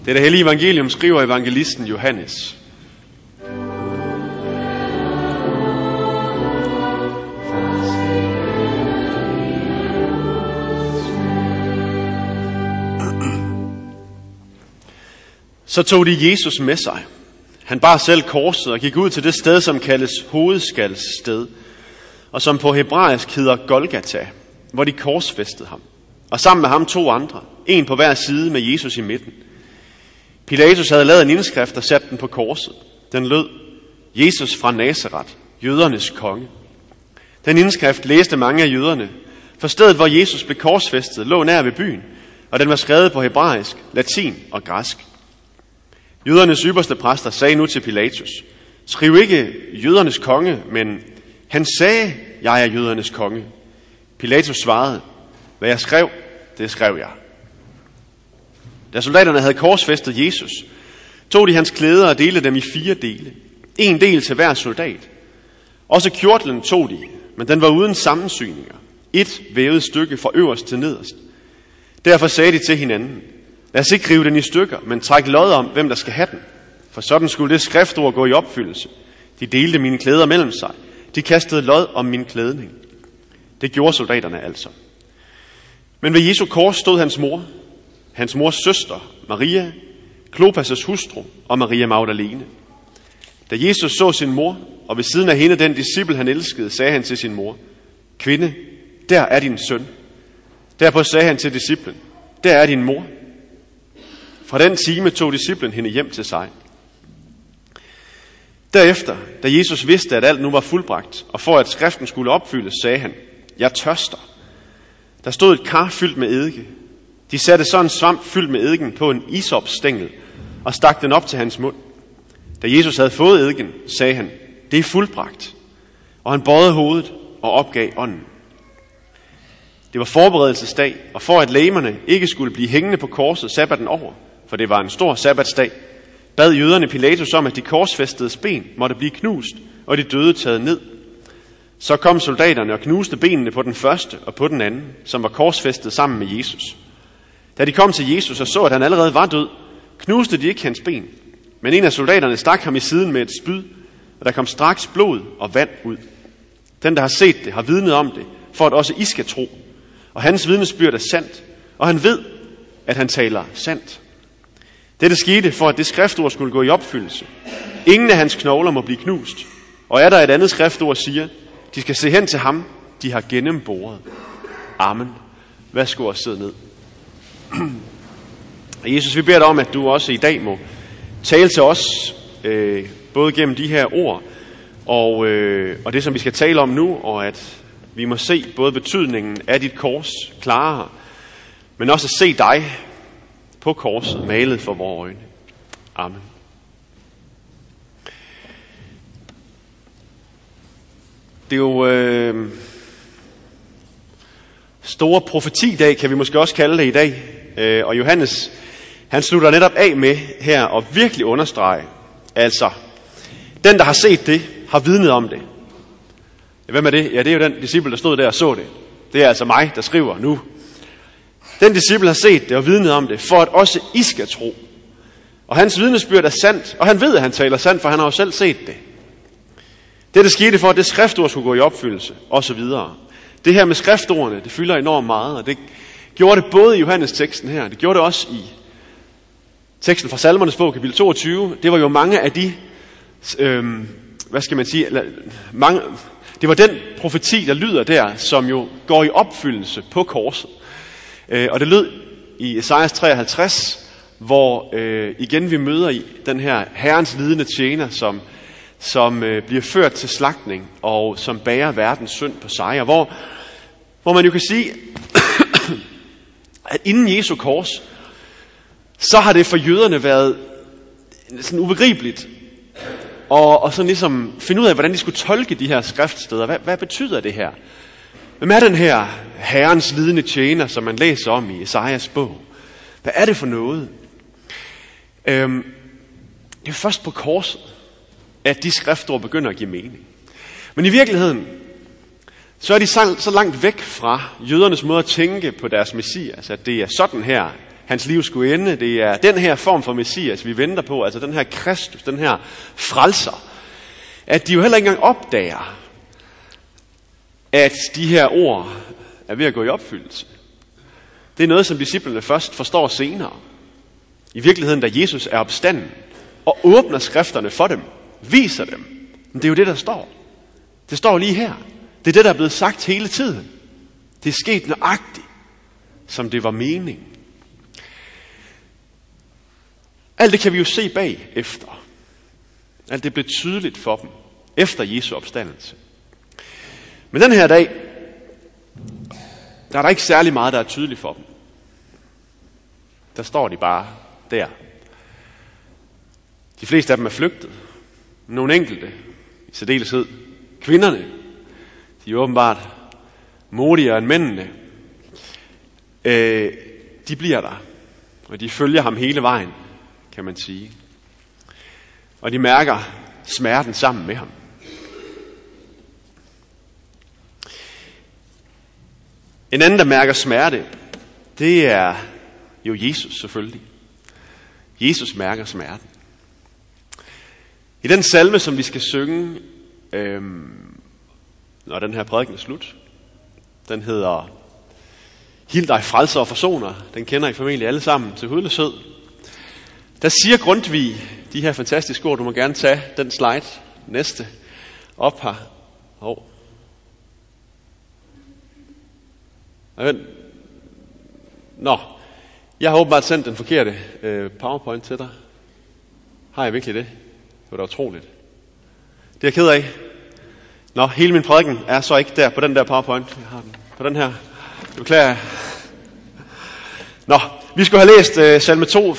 Det hellige evangelium skriver evangelisten Johannes. Så tog de Jesus med sig. Han bar selv korset og gik ud til det sted, som kaldes hovedskalssted, og som på hebraisk hedder Golgata, hvor de korsfæstede ham. Og sammen med ham 2 andre, en på hver side med Jesus i midten. Pilatus havde lavet en indskrift og sat den på korset. Den lød: Jesus fra Nazaret, jødernes konge. Den indskrift læste mange af jøderne, for stedet, hvor Jesus blev korsfæstet, lå nær ved byen, og den var skrevet på hebraisk, latin og græsk. Jødernes ypperste præster sagde nu til Pilatus: skriv ikke jødernes konge, men han sagde, jeg er jødernes konge. Pilatus svarede: hvad jeg skrev, det skrev jeg. Da soldaterne havde korsfæstet Jesus, tog de hans klæder og delte dem i 4 dele. 1 del til hver soldat. Også kjortlen tog de, men den var uden sammensyninger. 1 vævet stykke fra øverst til nederst. Derfor sagde de til hinanden: lad os ikke rive den i stykker, men træk lod om, hvem der skal have den. For sådan skulle det skriftord gå i opfyldelse. De delte mine klæder mellem sig. De kastede lod om min klædning. Det gjorde soldaterne altså. Men ved Jesu kors stod hans mors søster, Maria, Klopas' hustru og Maria Magdalene. Da Jesus så sin mor, og ved siden af hende den disciple, han elskede, sagde han til sin mor: kvinde, der er din søn. Derpå sagde han til disciplen: der er din mor. Fra den time tog disciplen hende hjem til sig. Derefter, da Jesus vidste, at alt nu var fuldbragt, og for at skriften skulle opfyldes, sagde han: jeg tørster. Der stod et kar fyldt med eddike. De satte så en svamp fyldt med eddiken på en isopstængel og stak den op til hans mund. Da Jesus havde fået eddiken, sagde han: det er fuldbragt. Og han bøjede hovedet og opgav ånden. Det var forberedelsesdag, og for at legemerne ikke skulle blive hængende på korset sabbaten over, for det var en stor sabbatsdag, bad jøderne Pilatus om, at de korsfæstedes ben måtte blive knust, og de døde taget ned. Så kom soldaterne og knuste benene på den første og på den anden, som var korsfæstet sammen med Jesus. Da de kom til Jesus og så, at han allerede var død, knuste de ikke hans ben, men en af soldaterne stak ham i siden med et spyd, og der kom straks blod og vand ud. Den, der har set det, har vidnet om det, for at også I skal tro. Og hans vidnesbyrd er sandt, og han ved, at han taler sandt. Dette skete for, at det skriftord skulle gå i opfyldelse. Ingen af hans knogler må blive knust. Og er der et andet skriftord, siger: de skal se hen til ham, de har gennemboret. Amen. Værsgo og sidde ned. Jesus, vi beder dig om, at du også i dag må tale til os, både gennem de her ord, og det, som vi skal tale om nu, og at vi må se både betydningen af dit kors klarere, men også at se dig på korset malet for vores øjne. Amen. Det er jo store profetidag, kan vi måske også kalde det i dag. Og Johannes, han slutter netop af med her og virkelig understrege, altså, den, der har set det, har vidnet om det. Hvem er det? Ja, det er jo den disciple, der stod der og så det. Det er altså mig, der skriver nu. Den disciple har set det og vidnet om det, for at også I skal tro. Og hans vidnesbyrd er sandt, og han ved, at han taler sandt, for han har jo selv set det. Det skete for, at det skriftord skulle gå i opfyldelse, og så videre. Det her med skriftordene, det fylder enormt meget, og det gjorde det både i Johannes teksten her, det gjorde det også i teksten fra Salmernes bog, kapitel 22. Det var jo mange af de, hvad skal man sige, det var den profeti, der lyder der, som jo går i opfyldelse på korset. Og det lød i Esajas 53, hvor igen vi møder i den her herrens lidende tjener, som bliver ført til slagtning, og som bærer verdens synd på sig. Og hvor man jo kan sige, at inden Jesu kors, så har det for jøderne været sådan ubegribeligt, og sådan ligesom finde ud af, hvordan de skulle tolke de her skriftsteder. Hvad betyder det her? Hvem er den her herrens lidende tjener, som man læser om i Esajas bog? Hvad er det for noget? Det er først på korset, at de skriftord begynder at give mening. Men i virkeligheden, så er de så langt væk fra jødernes måde at tænke på deres messias, at det er sådan her, hans liv skulle ende. Det er den her form for Messias, vi venter på, altså den her Kristus, den her frelser. At de jo heller ikke engang opdager, at de her ord er ved at gå i opfyldelse. Det er noget, som disciplene først forstår senere. I virkeligheden, da Jesus er opstanden og åbner skrifterne for dem, viser dem. Men det er jo det, der står. Det står lige her. Det er det, der er blevet sagt hele tiden. Det er sket nøjagtigt, som det var meningen. Alt det kan vi jo se bag efter. Alt det blev tydeligt for dem efter Jesu opstandelse. Men den her dag, der er der ikke særlig meget, der er tydeligt for dem. Der står de bare der. De fleste af dem er flygtet. Nogle enkelte, i særdeleshed kvinderne, de er åbenbart modigere end mændene. De bliver der, og de følger ham hele vejen, kan man sige. Og de mærker smerten sammen med ham. En anden, der mærker smerte, det er jo Jesus selvfølgelig. Jesus mærker smerten. I den salme, som vi skal synge, når den her prædiken er slut, den hedder Hil dig frelser og forsoner. Den kender I formentlig alle sammen til hudløshed. Der siger Grundtvig de her fantastiske ord. Du må gerne tage den slide næste op her. Jeg har åbenbart sendt den forkerte PowerPoint til dig. Har jeg virkelig det? Det var da utroligt. Det er jeg ked af. Hele min prædiken er så ikke der på den der PowerPoint. Jeg har den på den her. Det beklager jeg. Vi skulle have læst salme 2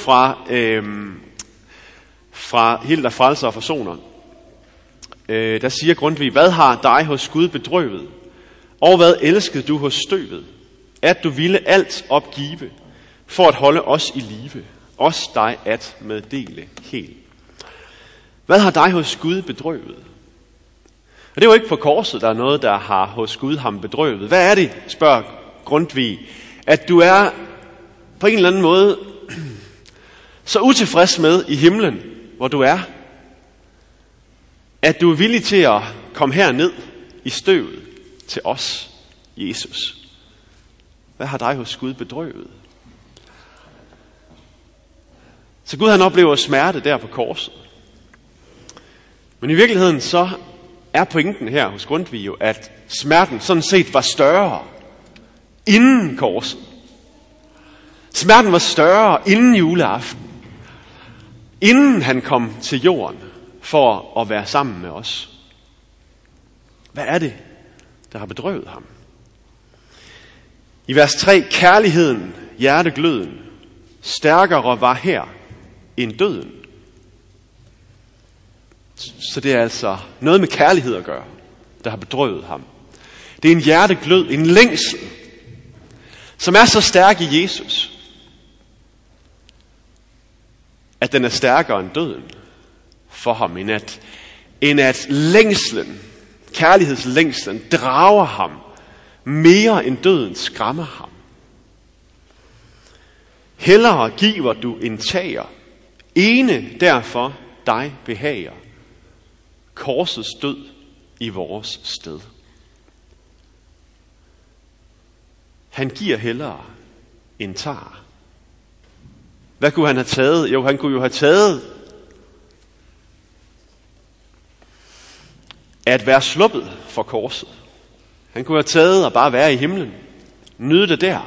fra Hil dig frelser og forsoner. Der siger Grundtvig, hvad har dig hos Gud bedrøvet? Og hvad elskede du hos støvet? At du ville alt opgive, for at holde os i live, os dig at meddele helt. Hvad har dig hos Gud bedrøvet? Og det er jo ikke på korset, der er noget, der har hos Gud ham bedrøvet. Hvad er det, spørger Grundtvig, at du er på en eller anden måde så utilfreds med i himlen, hvor du er, at du er villig til at komme herned i støvet til os, Jesus. Hvad har dig hos Gud bedrøvet? Så Gud han oplever smerte der på korset. Men i virkeligheden så er pointen her hos Grundtvig jo, at smerten sådan set var større inden korset. Smerten var større inden juleaften. Inden han kom til jorden for at være sammen med os. Hvad er det, der har bedrøvet ham? I vers 3, kærligheden, hjertegløden, stærkere var her end døden. Så det er altså noget med kærlighed at gøre, der har bedrøvet ham. Det er en hjerteglød, en længsel, som er så stærk i Jesus, at den er stærkere end døden for ham, end at længslen, kærlighedslængslen, drager ham mere end døden skræmmer ham. Hellere giver du end tager, ene derfor dig behager, korsets død i vores sted. Han giver hellere end tager. Hvad kunne han have taget? Jo, han kunne jo have taget at være sluppet for korset. Han kunne have taget og bare være i himlen. Nyde det der.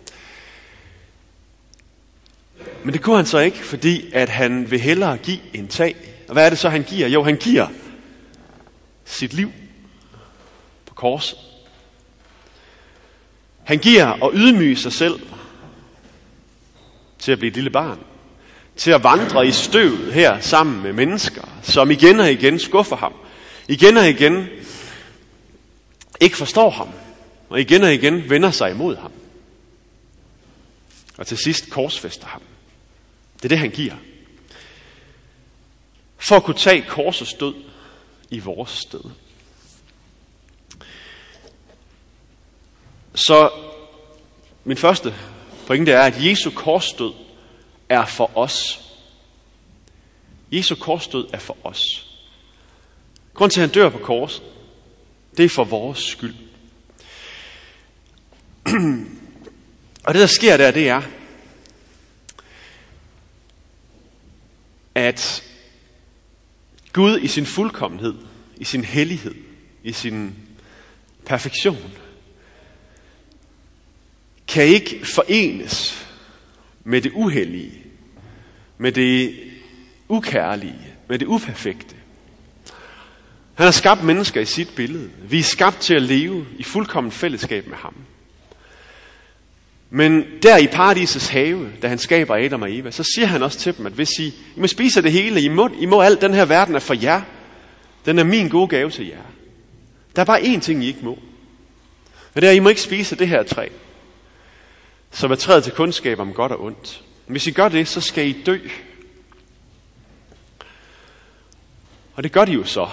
Men det kunne han så ikke, fordi at han vil hellere give en tag. Og hvad er det så, han giver? Jo, han giver sit liv på korset. Han giver og ydmyge sig selv til at blive et lille barn. Til at vandre i støvet her sammen med mennesker, som igen og igen skuffer ham. Igen og igen ikke forstår ham. Og igen vender sig imod ham. Og til sidst korsfæster ham. Det er det, han giver. For at kunne tage korsets død i vores sted. Så min første pointe er, at Jesu korsdød er for os. Jesu korsdød er for os. Grunden til, at han dør på korset, det er for vores skyld. Og det, der sker der, det er, at Gud i sin fuldkommenhed, i sin hellighed, i sin perfektion, kan ikke forenes med det uhellige, med det ukærlige, med det uperfekte. Han har skabt mennesker i sit billede. Vi er skabt til at leve i fuldkommen fællesskab med ham. Men der i paradisets have, da han skaber Adam og Eva, så siger han også til dem, at hvis I må spise det hele, I må alt, den her verden er for jer. Den er min gode gave til jer. Der er bare én ting, I ikke må. Og det er, I må ikke spise det her træ, som er træet til kundskab om godt og ondt. Hvis I gør det, så skal I dø. Og det gør de jo så.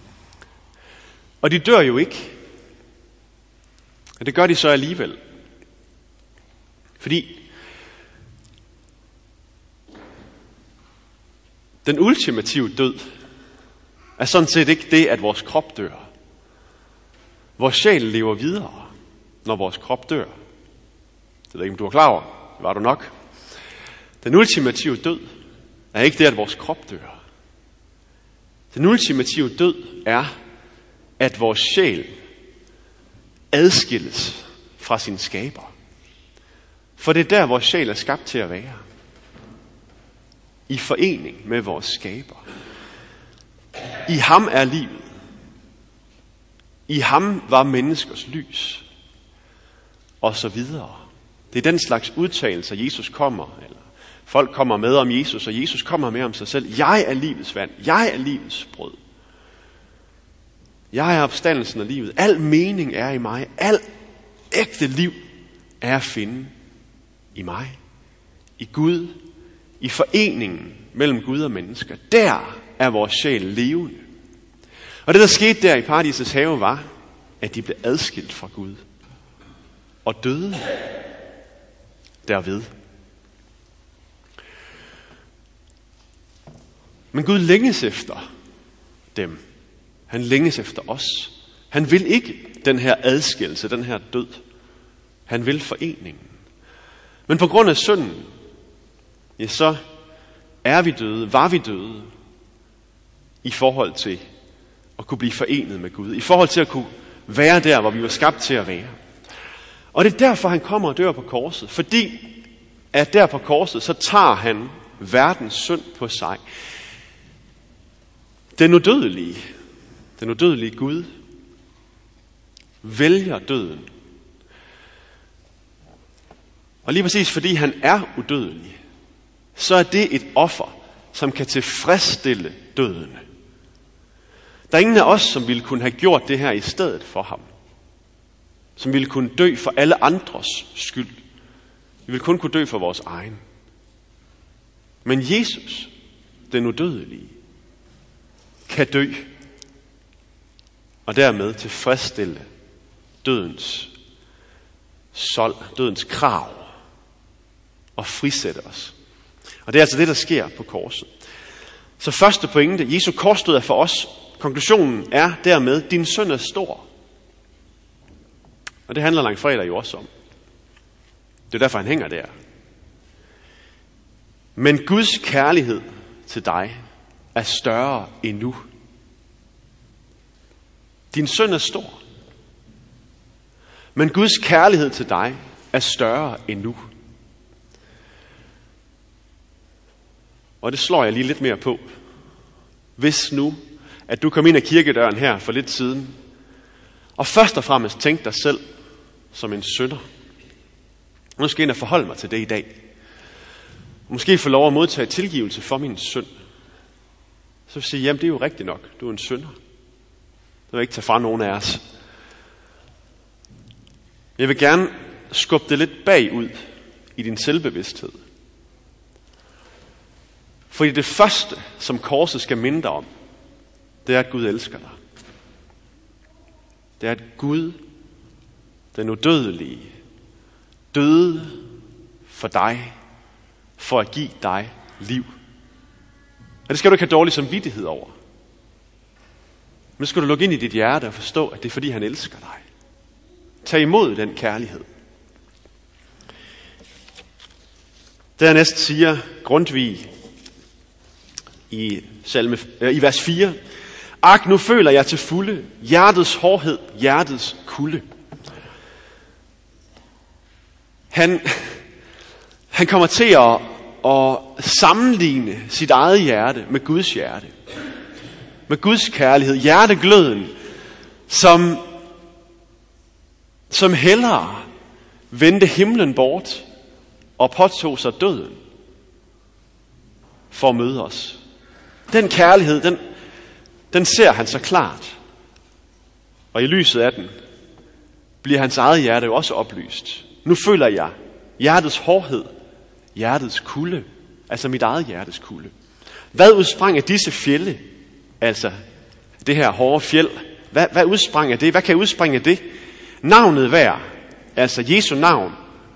Og de dør jo ikke. Og det gør de så alligevel. Fordi den ultimative død er sådan set ikke det, at vores krop dør. Vores sjæl lever videre, når vores krop dør. Det ved ikke, om du er klar over. Det var du nok. Den ultimative død er ikke det, at vores krop dør. Den ultimative død er, at vores sjæl adskilles fra sin skaber. For det er der, vores sjæl er skabt til at være. I forening med vores skaber. I ham er livet. I ham var menneskers lys. Og så videre. Det er den slags udtalelser, Jesus kommer, eller folk kommer med om Jesus, og Jesus kommer med om sig selv. Jeg er livets vand. Jeg er livets brød. Jeg er opstandelsen af livet. Al mening er i mig. Al ægte liv er at finde i mig. I Gud. I foreningen mellem Gud og mennesker. Der er vores sjæl levende. Og det, der skete der i paradisets have, var, at de blev adskilt fra Gud. Og døde derved. Men Gud længes efter dem. Han længes efter os. Han vil ikke den her adskillelse, den her død. Han vil foreningen. Men på grund af synden, ja, så er vi døde, var vi døde, i forhold til at kunne blive forenet med Gud. I forhold til at kunne være der, hvor vi var skabt til at være. Og det er derfor, han kommer og dør på korset. Fordi at der på korset, så tager han verdens synd på sig. Den udødelige Gud, vælger døden. Og lige præcis fordi han er udødelig, så er det et offer, som kan tilfredsstille døden. Der er ingen af os, som ville kunne have gjort det her i stedet for ham. Som ville kunne dø for alle andres skyld. Vi ville kun kunne dø for vores egen. Men Jesus, den udødelige, kan dø og dermed tilfredsstille dødens sold, dødens krav og frisætte os. Og det er altså det, der sker på korset. Så første pointe, Jesu korsdød er for os. Konklusionen er dermed, din synd er stor. Og det handler langfredag jo også om. Det er derfor, han hænger der. Men Guds kærlighed til dig er større endnu. Din synd er stor. Men Guds kærlighed til dig er større endnu. Og det slår jeg lige lidt mere på. Hvis nu, at du kom ind ad kirkedøren her for lidt siden, og først og fremmest tænkte dig selv som en synder. Nu skal jeg ind og forholde mig til det i dag. Måske få lov at modtage tilgivelse for min synd. Så vil jeg sige, jamen det er jo rigtigt nok, du er en synder. Det vil ikke tage fra nogen af os. Jeg vil gerne skubbe det lidt bagud i din selvbevidsthed. Fordi det første, som korset skal minde dig om, det er, at Gud elsker dig. Det er, at Gud, den udødelige, døde for dig, for at give dig liv. Og det skal du ikke have dårlig samvittighed over. Men så skal du lukke ind i dit hjerte og forstå, at det er fordi han elsker dig. Tag imod den kærlighed. Dernæst siger Grundtvig i vers 4. Ak, nu føler jeg til fulde hjertets hårdhed, hjertets kulde. Han kommer til at sammenligne sit eget hjerte med Guds hjerte. Med Guds kærlighed, hjertegløden, som hellere vendte himlen bort og påtog sig døden for at møde os. Den kærlighed, den ser han så klart. Og i lyset af den bliver hans eget hjerte jo også oplyst. Nu føler jeg hjertets hårdhed, hjertets kulde, altså mit eget hjertes kulde. Hvad udsprang af disse fjelde, altså det her hårde fjeld, hvad udsprang af det? Hvad kan udspringe af det? Navnet hver, altså Jesu navn,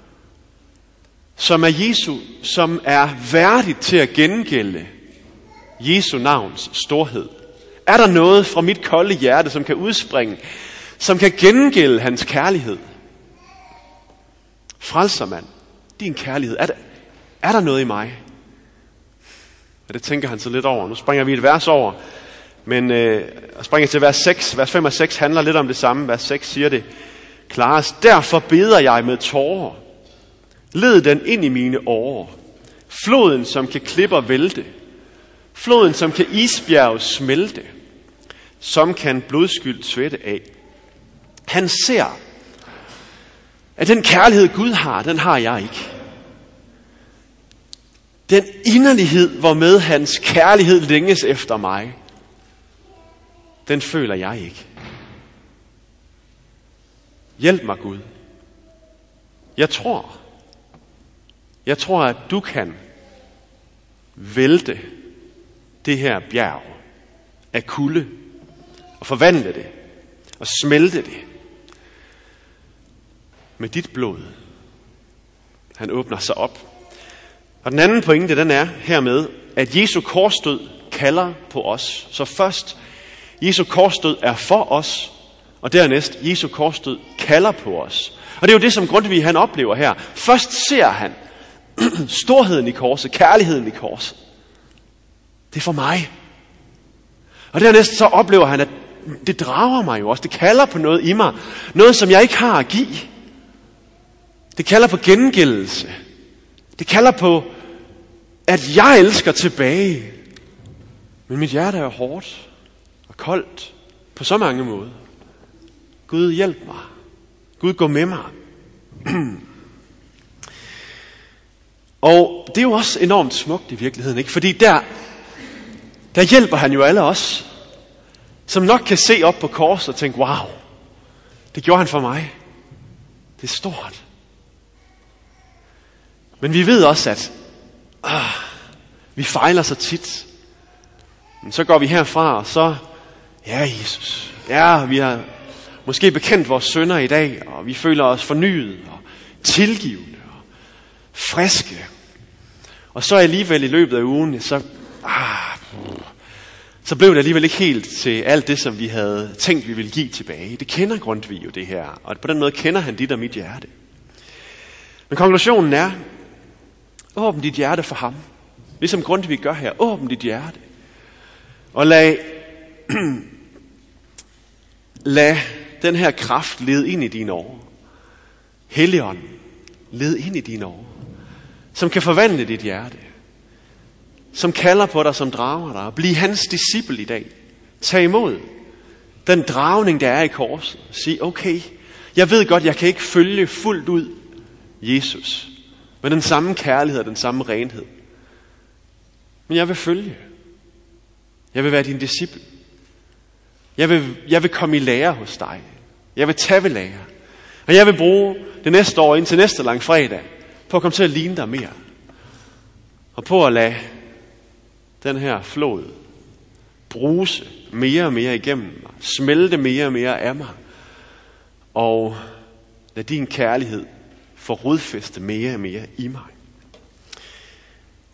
som er værdigt til at gengælde Jesu navns storhed. Er der noget fra mit kolde hjerte, som kan udspringe, som kan gengælde hans kærlighed? Frelsermand, din kærlighed, er der noget i mig? Og det tænker han så lidt over. Nu springer vi et vers over, men springer til vers 6. Vers 5 og 6 handler lidt om det samme. Vers 6 siger det klarest. Derfor beder jeg med tårer. Led den ind i mine årer. Floden, som kan klipper vælte. Floden, som kan isbjerge smelte. Som kan blodskyld svætte af. Han ser, at den kærlighed Gud har, den har jeg ikke. Den inderlighed, hvormed hans kærlighed længes efter mig, den føler jeg ikke. Hjælp mig, Gud. Jeg tror, at du kan vælte det her bjerg af kulde og forvandle det og smelte det med dit blod. Han åbner sig op. Og den anden pointe, den er hermed, at Jesu korsdød kalder på os. Så først, Jesu korsdød er for os, og dernæst, Jesu korsdød kalder på os. Og det er jo det, som Grundtvig han oplever her. Først ser han storheden i korset, kærligheden i korset. Det er for mig. Og dernæst så oplever han, at det drager mig jo også. Det kalder på noget i mig. Noget, som jeg ikke har at give. Det kalder på gengældelse. Det kalder på, at jeg elsker tilbage. Men mit hjerte er hårdt og koldt på så mange måder. Gud, hjælp mig. Gud, gå med mig. Og det er jo også enormt smukt i virkeligheden, ikke? Fordi der hjælper han jo alle os, som nok kan se op på korset og tænke, wow, det gjorde han for mig. Det er stort. Men vi ved også, at vi fejler så tit. Men så går vi herfra, og så, ja Jesus, ja, vi har måske bekendt vores synder i dag, og vi føler os fornyet og tilgivende og friske. Og så alligevel i løbet af ugen, så blev det alligevel ikke helt til alt det, som vi havde tænkt, vi ville give tilbage. Det kender Grundtvig jo det her, og på den måde kender han dit og mit hjerte. Men konklusionen er, åbn dit hjerte for ham. Ligesom Grundtvig gør her, åbn dit hjerte. Og lad den her kraft lede ind i dine årer. Helligånden, led ind i dine årer. Som kan forvandle dit hjerte. Som kalder på dig, som drager dig. Bliv hans disciple i dag. Tag imod den dragning, der er i korset. Sig, okay, jeg ved godt, jeg kan ikke følge fuldt ud Jesus. Med den samme kærlighed og den samme renhed. Men jeg vil følge. Jeg vil være din disciple. Jeg vil komme i lære hos dig. Jeg vil tage ved lære. Og jeg vil bruge det næste år indtil næste langfredag på at komme til at ligne dig mere. Og på at lade den her flod bruse mere og mere igennem mig. Smelte mere og mere af mig. Og lad din kærlighed få rodfæste mere og mere i mig.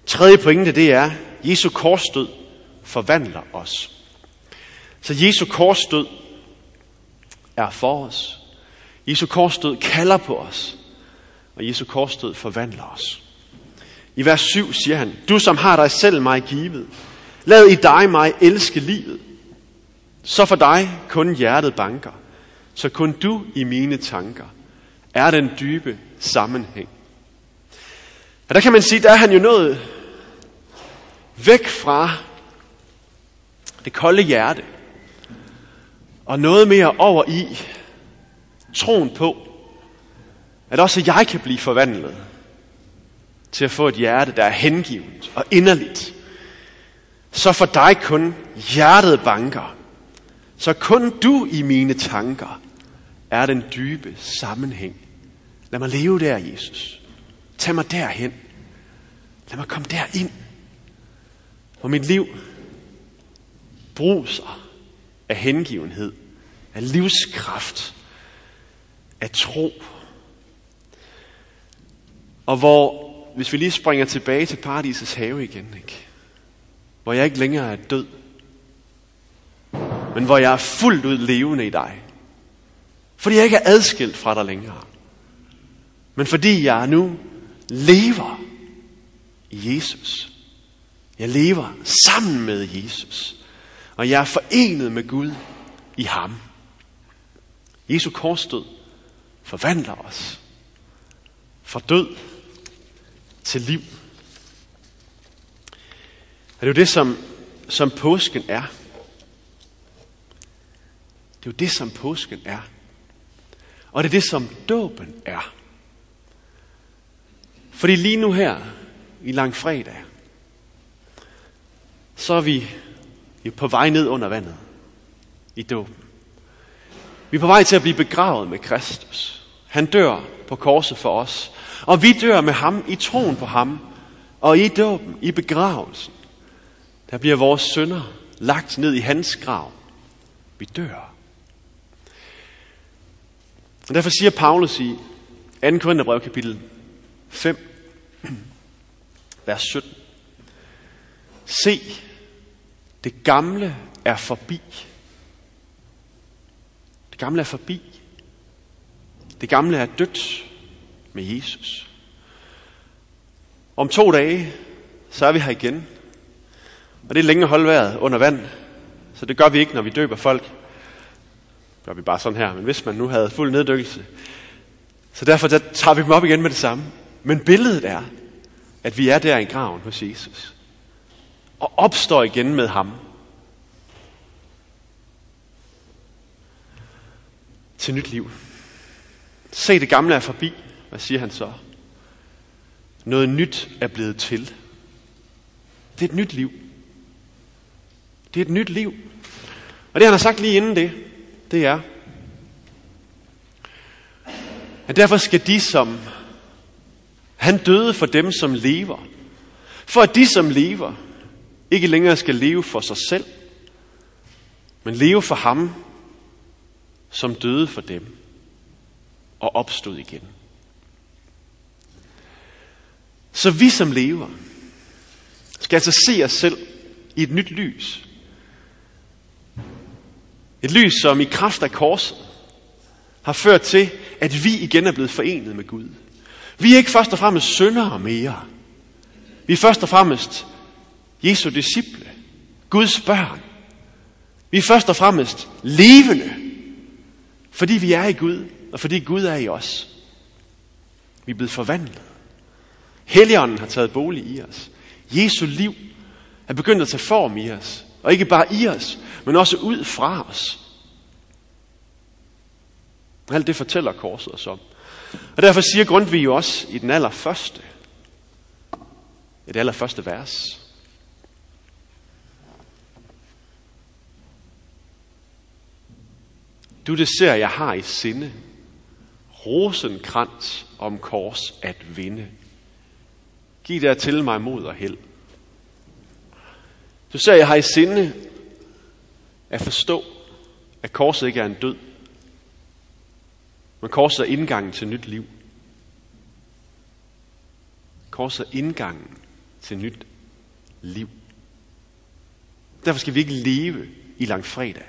Tredje pointe, det er, Jesu korsdød forvandler os. Så Jesu korsdød er for os. Jesu korsdød kalder på os. Og Jesu korsdød forvandler os. I vers 7 siger han, du som har dig selv mig givet, lad i dig mig elske livet. Så for dig kun hjertet banker, så kun du i mine tanker er den dybe sammenhæng. Og der kan man sige, der er han jo nået væk fra det kolde hjerte, og noget mere over i troen på, at også jeg kan blive forvandlet til at få et hjerte, der er hengivet og inderligt. Så for dig kun hjertet banker, så kun du i mine tanker er den dybe sammenhæng. Lad mig leve der, Jesus. Tag mig derhen. Lad mig komme derind, hvor mit liv bruser af hengivenhed, af livskraft, af tro. Og hvor, hvis vi lige springer tilbage til paradisets have igen, ikke? Hvor jeg ikke længere er død, men hvor jeg er fuldt ud levende i dig. Fordi jeg ikke er adskilt fra dig længere, men fordi jeg nu lever i Jesus. Jeg lever sammen med Jesus, og jeg er forenet med Gud i ham. Jesu korsdød forvandler os fra død til liv. Og det er jo det, som påsken er. Det er jo det, som påsken er. Og det er det, som dåben er. Fordi lige nu her, i langfredag, så er vi på vej ned under vandet i dåben. Vi er på vej til at blive begravet med Kristus. Han dør på korset for os. Og vi dør med ham i troen på ham. Og i dåben, i begravelsen, der bliver vores synder lagt ned i hans grav. Vi dør. Og derfor siger Paulus i 2. Korintherbrev kapitel 5, vers 17. Se, det gamle er forbi. Det gamle er forbi. Det gamle er dødt med Jesus. Om 2 dage, så er vi her igen. Og det er længe at holde vejret under vand. Så det gør vi ikke, når vi døber folk. Det gør vi bare sådan her. Men hvis man nu havde fuld neddykkelse. Så derfor tager vi dem op igen med det samme. Men billedet er, at vi er der i graven hos Jesus. Og opstår igen med ham. Til nyt liv. Se, det gamle er forbi. Hvad siger han så? Noget nyt er blevet til. Det er et nyt liv. Det er et nyt liv. Og det han har sagt lige inden det er, at derfor skal de, som han døde for dem, som lever, for at de, som lever, ikke længere skal leve for sig selv, men leve for ham, som døde for dem og opstod igen. Så vi, som lever, skal altså se os selv i et nyt lys. Et lys, som i kraft af korset har ført til, at vi igen er blevet forenet med Gud. Vi er ikke først og fremmest syndere mere. Vi er først og fremmest Jesu disciple, Guds børn. Vi er først og fremmest levende, fordi vi er i Gud, og fordi Gud er i os. Vi er blevet forvandlet. Helligånden har taget bolig i os. Jesu liv er begyndt at tage form i os. Og ikke bare i os, men også ud fra os. Alt det fortæller korset os om. Og derfor siger Grundtvig jo også i det allerførste vers. Du det ser, jeg har i sinde, rosenkrans om kors at vinde. Giv der til mig mod og held. Du ser, jeg har i sinde at forstå, at korset ikke er en død, men korset er indgangen til nyt liv. Korset er indgangen til nyt liv. Derfor skal vi ikke leve i langfredag.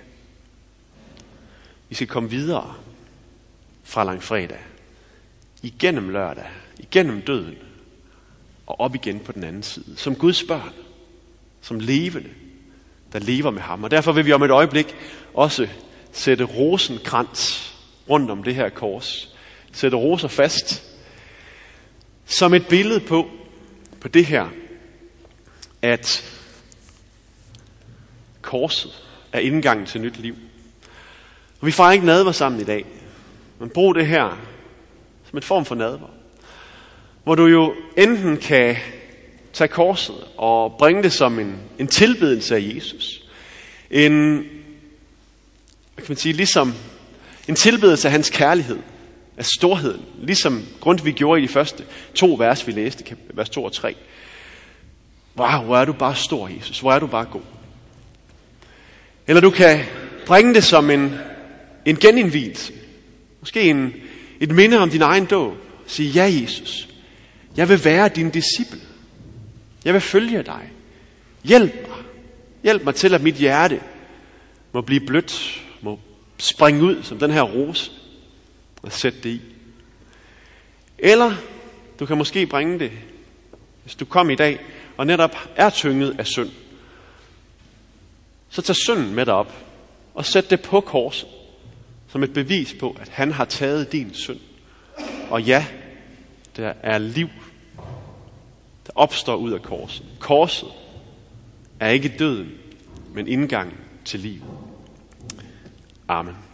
Vi skal komme videre fra langfredag, igennem lørdag, igennem døden, og op igen på den anden side. Som Guds børn, som levende, der lever med ham. Og derfor vil vi om et øjeblik også sætte rosenkrans rundt om det her kors. Sætte roser fast, som et billede på det her, at korset er indgangen til nyt liv. Og vi fejrer ikke nadver sammen i dag, men brug det her som en form for nadver, hvor du jo enten kan tage korset og bringe det som en tilbedelse af Jesus. Hvad kan man sige, ligesom en tilbedelse af hans kærlighed, af storheden, ligesom Grundtvig gjorde i de første 2 vers, vi læste, vers 2 og 3. Wow, hvor er du bare stor, Jesus. Hvor er du bare god. Eller du kan bringe det som en genindvielse. Måske et minde om din egen dåb. Sige, ja Jesus, jeg vil være din disciple. Jeg vil følge dig. Hjælp mig til, at mit hjerte må blive blødt, må springe ud som den her rose og sætte det i. Eller du kan måske bringe det, hvis du kom i dag og netop er tynget af synd. Så tag synden med dig op og sæt det på korset som et bevis på, at han har taget din synd. Og ja, der er liv, der opstår ud af korset. Korset er ikke døden, men indgangen til liv. Amen.